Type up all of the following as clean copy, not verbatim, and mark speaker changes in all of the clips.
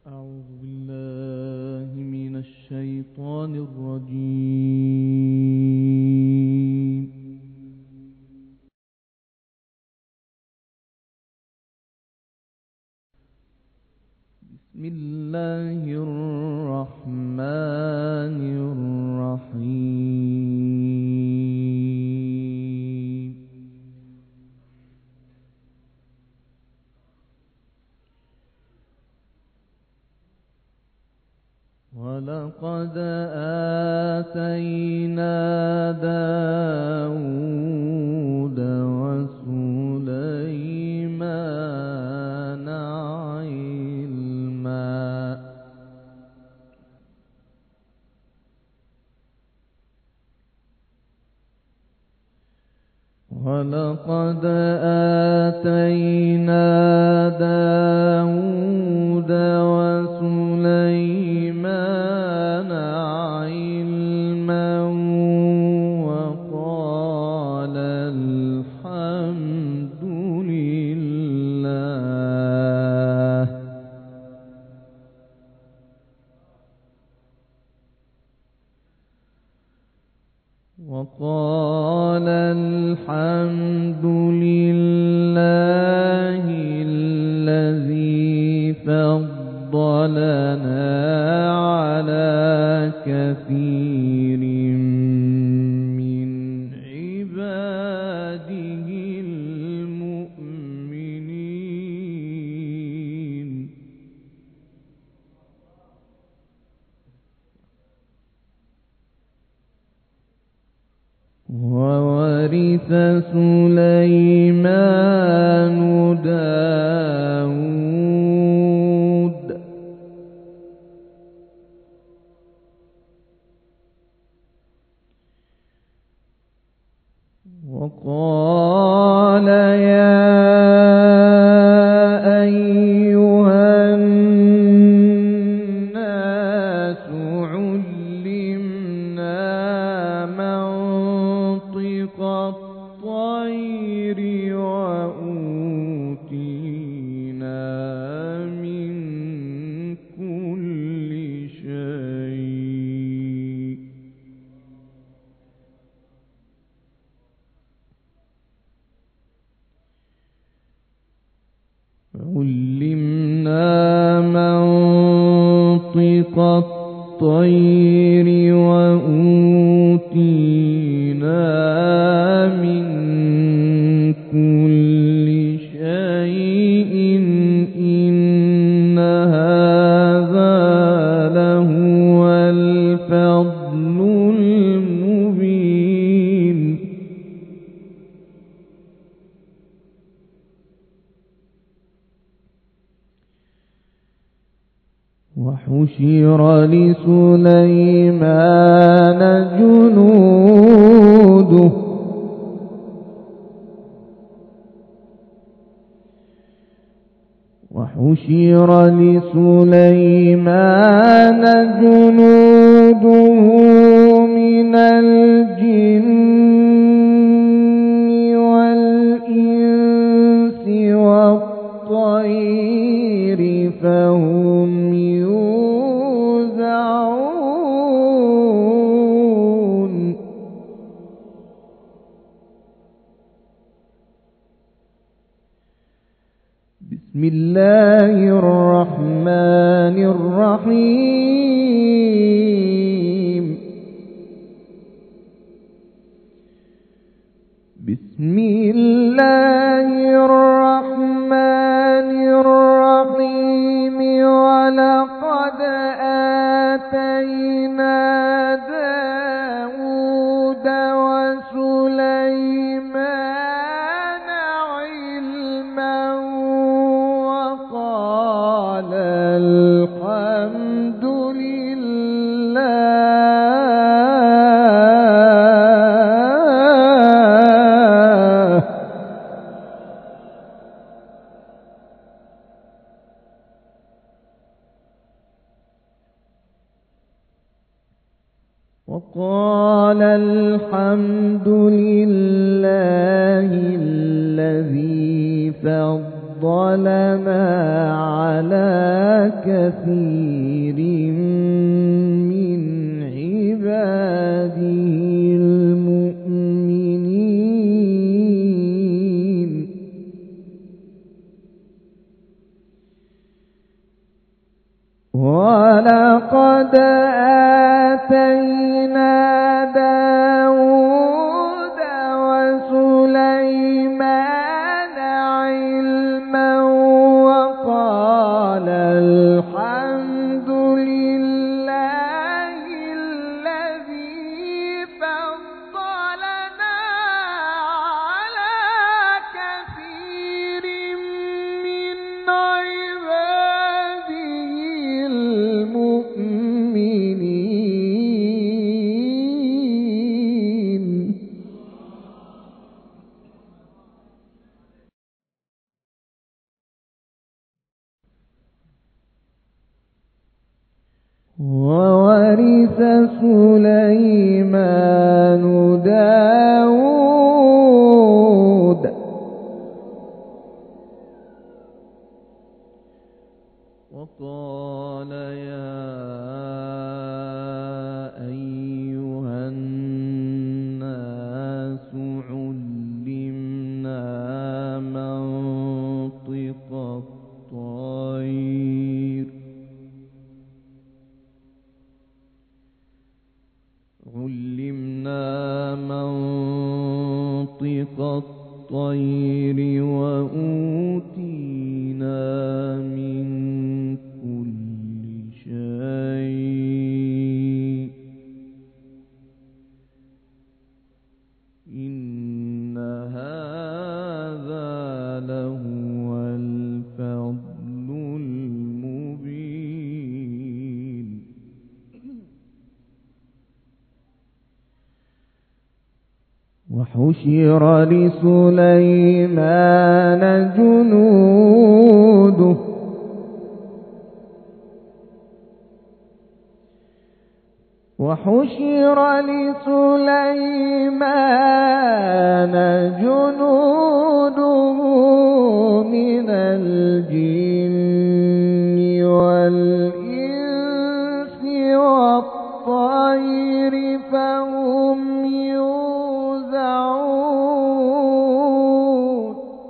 Speaker 1: أعوذ بالله من الشيطان الرجيم. بسم الله الرحمن الرحيم. ولقد آتينا داود وسليمان علما ولقد آتينا داود وسليمان علما وقال الحمد لله الذي فضلنا على كثير من عباده المؤمنين. وورث سليمان داود وقال يا أيها الناس علمنا منطق الطير وأوتينا من كل شيء إن هذا لهو الفضل المبين. وحشر لسليمان جنوده من الجن والإنس والطير فهم يوزعون. بسم الله الرحمن الرحيم. بسم الله الرحمن الرحيم. ولقد آتينا داود وسليمان علما وقال الحمد لله الذي فضل فضلنا على كثير من عباده المؤمنين ولقد آتينا داود وسليمان علما وقال الحمد لله الذي فضلنا على كثير من عباده المؤمنين وورث سليمان داود وقال يا أيها الناس علمنا منطق الطير وأوتينا من كل شيء إن هذا لهو الفضل المبين وحشر لسليمان جنوده من الجن والإنس والطير فهم يوزعون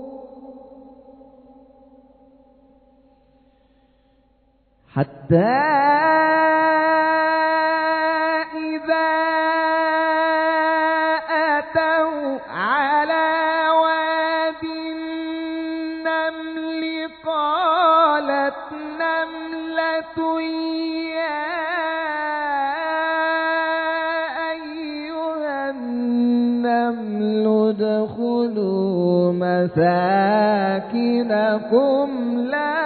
Speaker 1: حتى إذا أتوا على واد النمل قالت نملة يا أيها النمل ادخلوا مساكنكم لا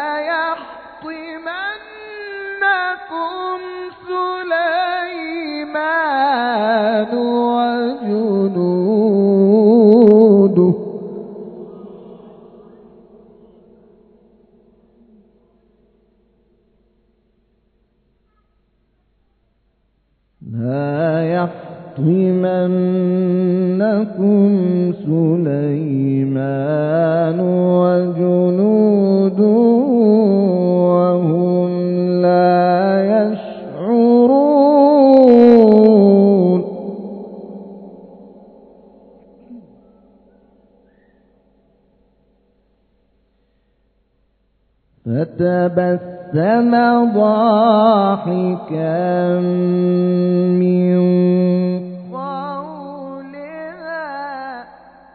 Speaker 1: يحطمنكم سليمان وجنوده وهم لا يشعرون فتبسم ضاحكا من قولها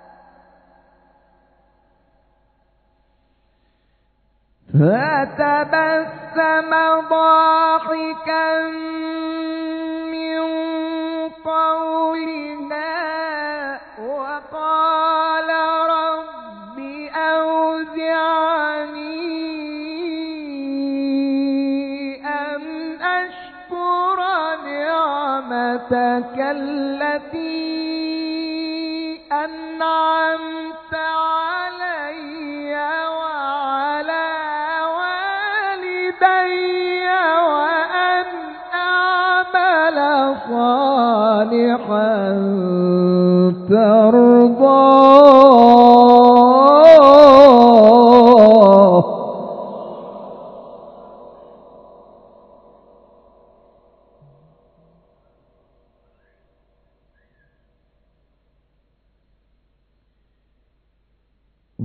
Speaker 1: وقال رب أوزعني أن أشكر نعمتك التي أنعمت علي وعلى والدي وأن أعمل صالحا ترضاه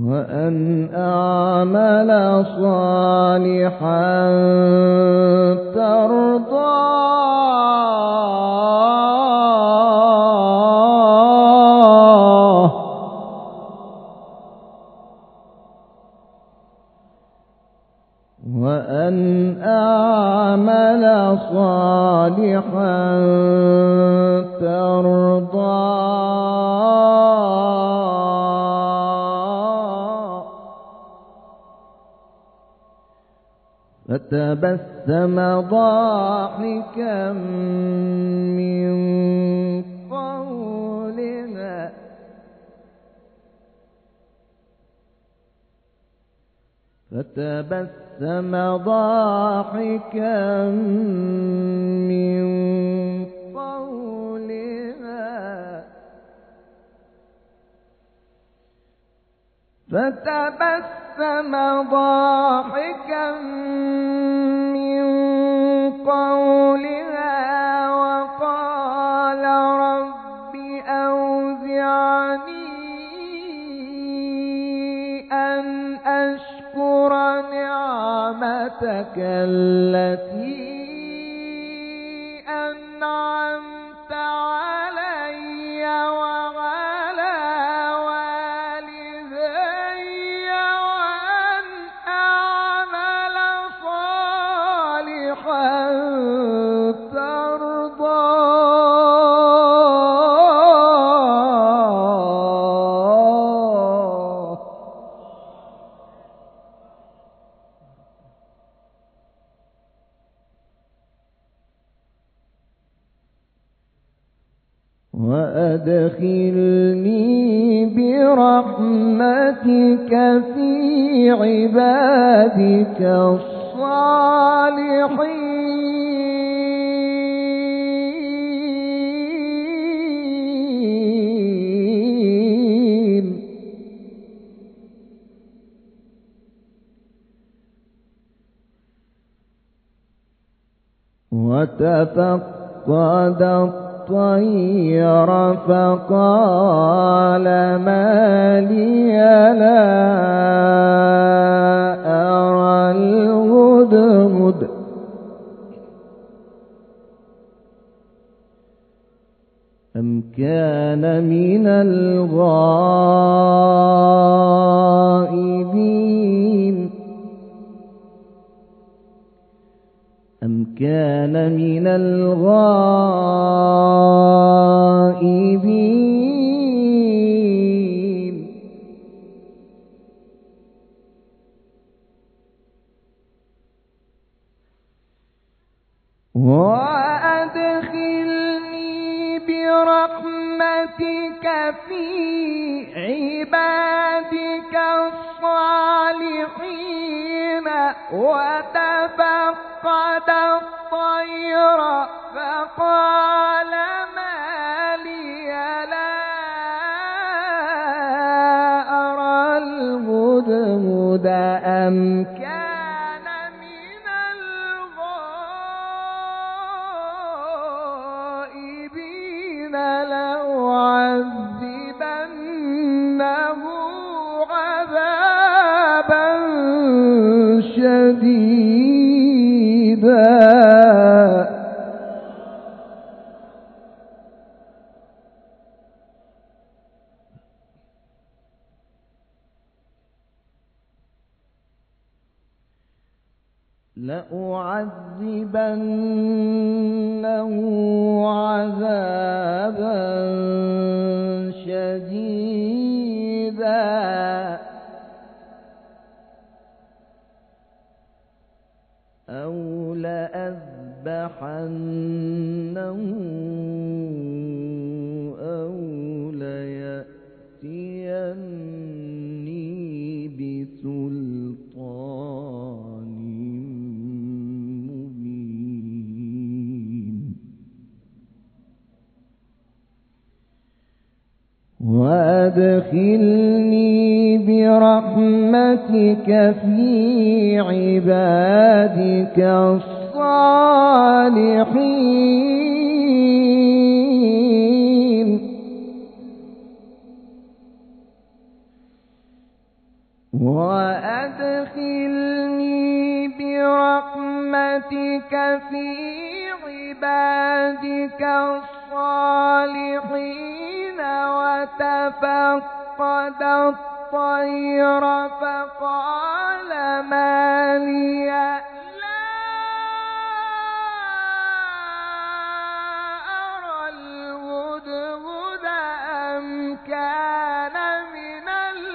Speaker 2: وأن أعمل صالحا ترضاه وأن أعمل صالحا ترضاه. فتبسم ضاحكا من قولها فتبسم ضاحكا من قولها فتبسم ضاحكا من قولها وقال رب أوزعني أن أشكر نعمتك التي أنعمت علي وعلى والدي وأن أعمل صالحا ترضاه. وأدخلني برحمتك في عبادك الصالحين. وتفقد الطير فقال ما لي لا أرى الهدهد أم كان من الغائبين أم كان من الغائبين. وأدخلني برحمتك في عبادك الصالحين. وتفقد الطير فقال ما لي لا أرى الهدهد أم كان من الغائبين لأعذبنه عذابا شديدا لأعذبنه عذابا شديدا أو لأذبحنه أو ليأتيني بسلطان مبين. وأدخلني برحمتك في عبادك الصالحين.
Speaker 1: وأدخلني برحمتك في عبادك الصالحين. وتفقد الطير فقال ما لي لا أرى الهدهد أم كان من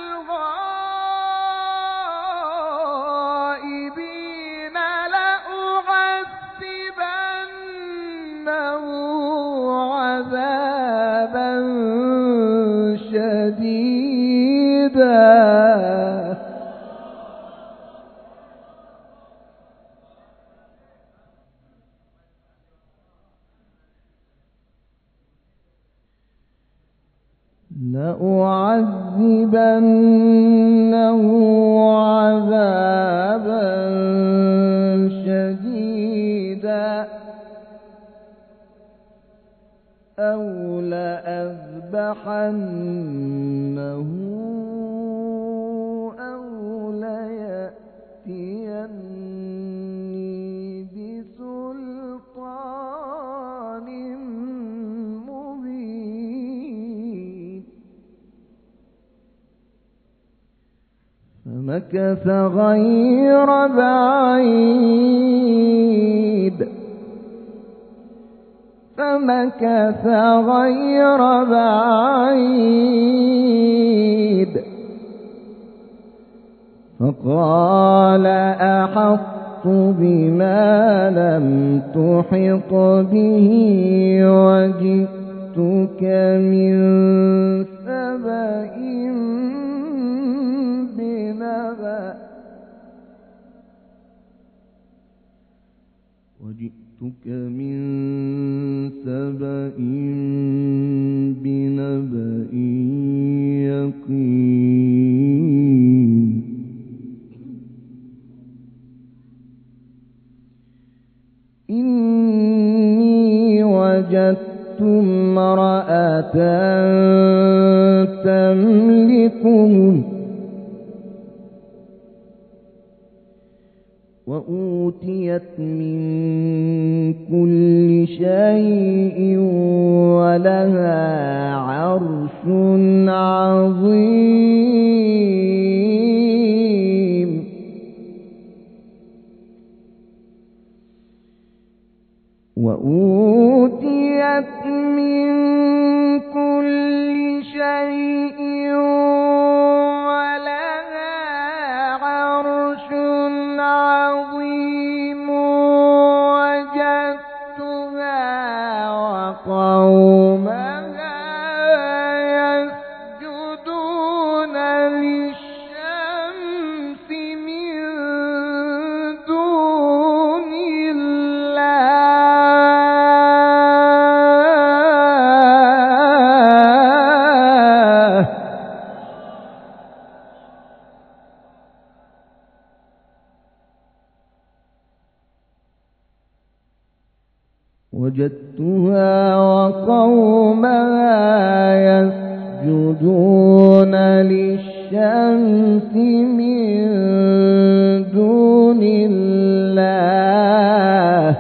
Speaker 1: الغائبين. لأعذبنه عذابا شديدا أو لأذبحنه أو ليأتيني بسلطان مبين. فمكث غير بعيد فقال أحطت بما لم تحط به وجئتك من سبأ بنبأ يقين. إني وجدت امرأة تملكهم وأوتيت من كل شيء ولها عرش عظيم. وأوتيت من كل شيء ولها عرش عظيم. وجدتها وقومها يسجدون للشمس من دون الله. وجدتها وقومها يسجدون للشمس من دون الله.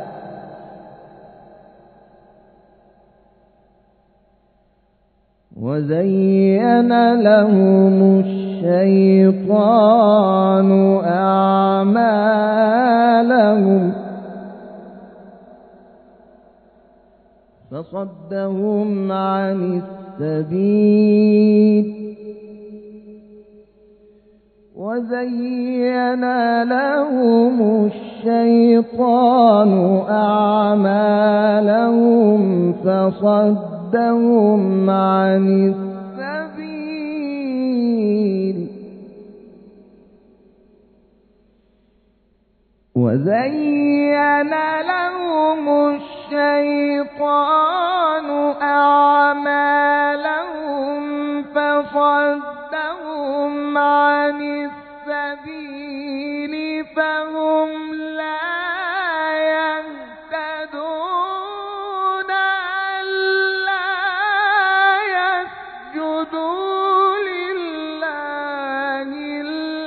Speaker 1: وزين لهم الشيطان أعمالهم فصدهم عن السبيل. وزين لهم الشيطان أعمالهم فصدهم عن السبيل. وزين لهم الشيطان أعمالهم فصدهم عن السبيل فهم لا يهتدون. ألا يسجدوا لله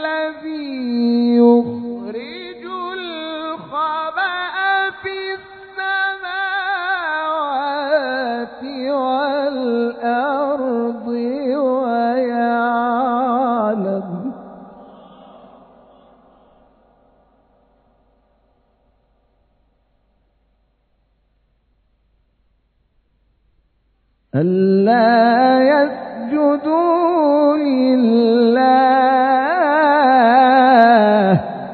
Speaker 2: ألا يسجدوا لله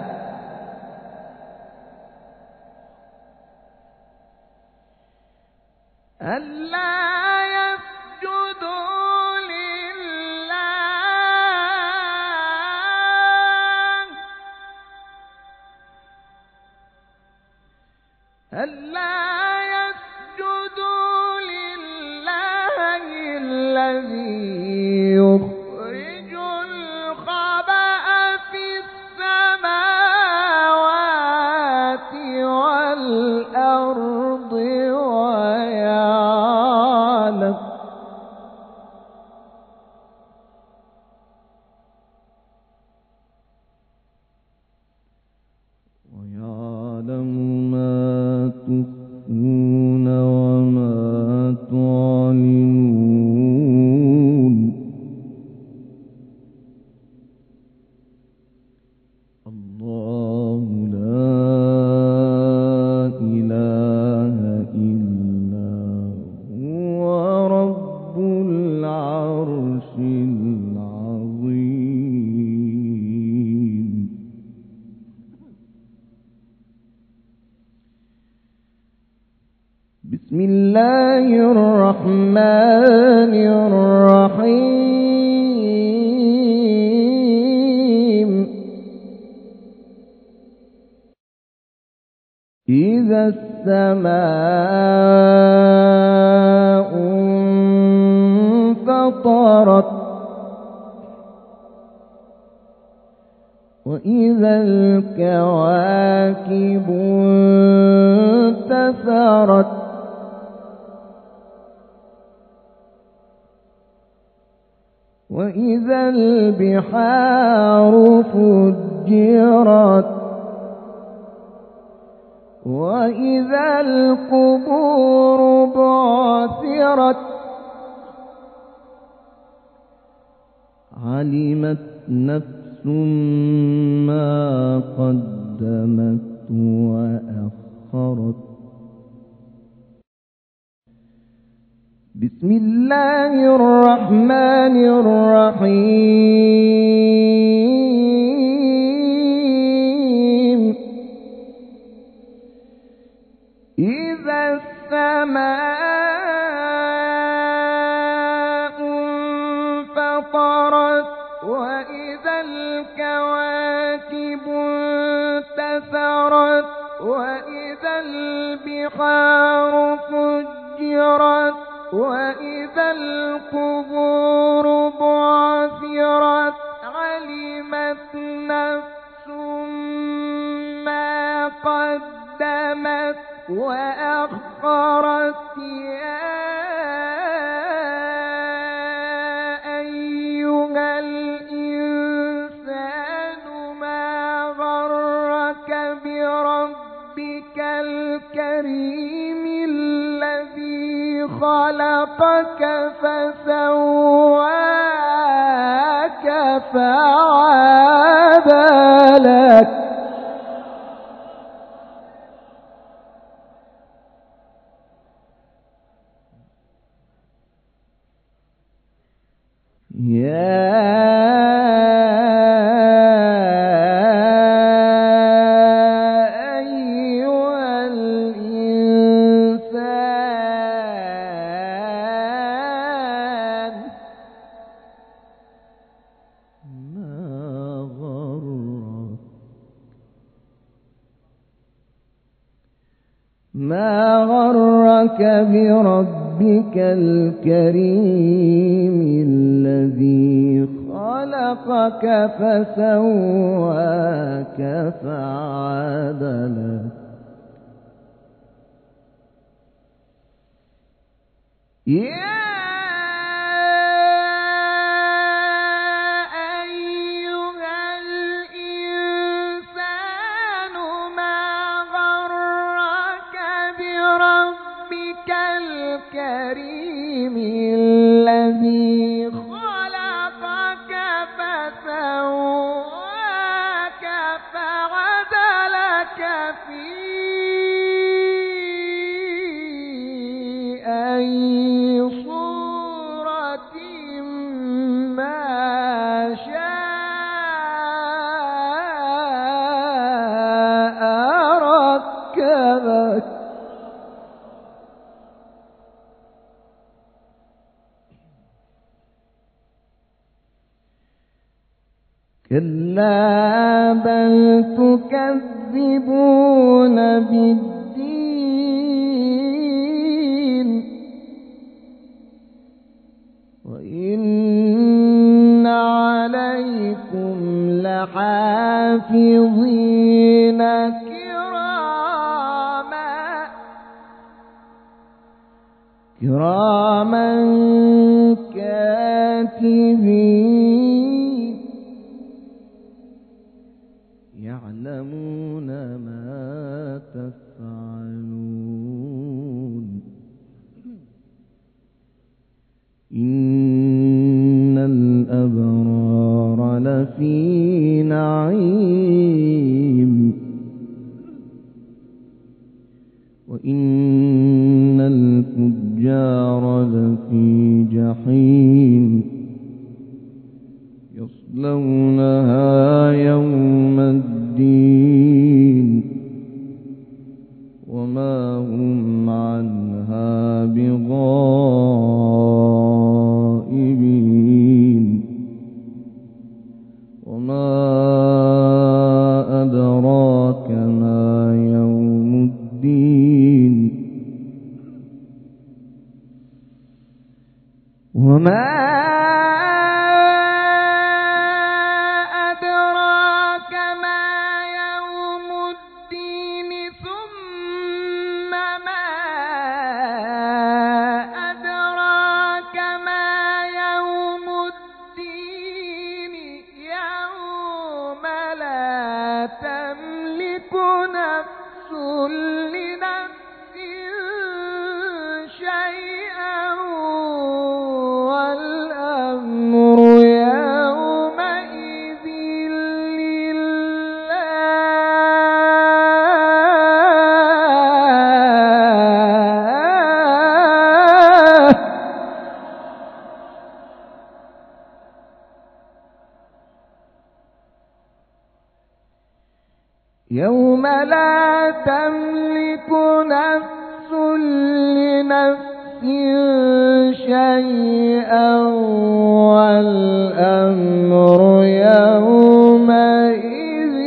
Speaker 2: ألا يسجدوا لله ألا يسجدوا لله الذي يخرج الخبأ في السماوات والأرض ويعلم ما تخفون وما تعلنون. الله لا إله إلا هو رب العرش العظيم. بسم الله الرحمن الرحيم. إذا السماء انفطرت وإذا الكواكب انتثرت وإذا البحار فجرت وإذا القبور بعثرت علمت نفس ما قدمت وأخرت. بسم الله الرحمن الرحيم. إذا السماء انفطرت وإذا الكواكب انتثرت وإذا البحار فجرت وإذا القبور بعثرت علمت نفس ما قدمت وأخرت. يا أيها الإنسان ما غرك بربك الكريم الذي خلقك فسواك فعدلك. يا أيها الإنسان ما غرك بربك الكريم الذي خلقك فسواك فعدلك. يا أيها الإنسان ما غرك بربك الكريم الذي خلقك فسواك فعدلك في أي صورة كذبت كلا بل تكذبون بالدين وإن عليكم لحافظين كراما كاتبين يعلمون ما تفعلون إن الأبرار لفي نعيم وإن الفجار لفي جحيم يصلونها يوم الدين وما هم عنها بغائبين وما أدراك ما يوم الدين وما أدراك ما يوم الدين ثم ما أدراك ما يوم الدين يوم لا تملك نفس لنفس شيئا والأمر يومئذ لله يوم لا تملك نفس لنفس شيئا والأمر يومئذ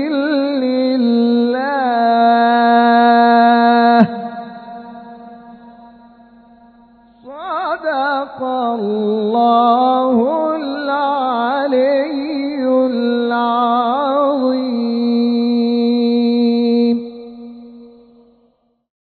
Speaker 2: لله صدق الله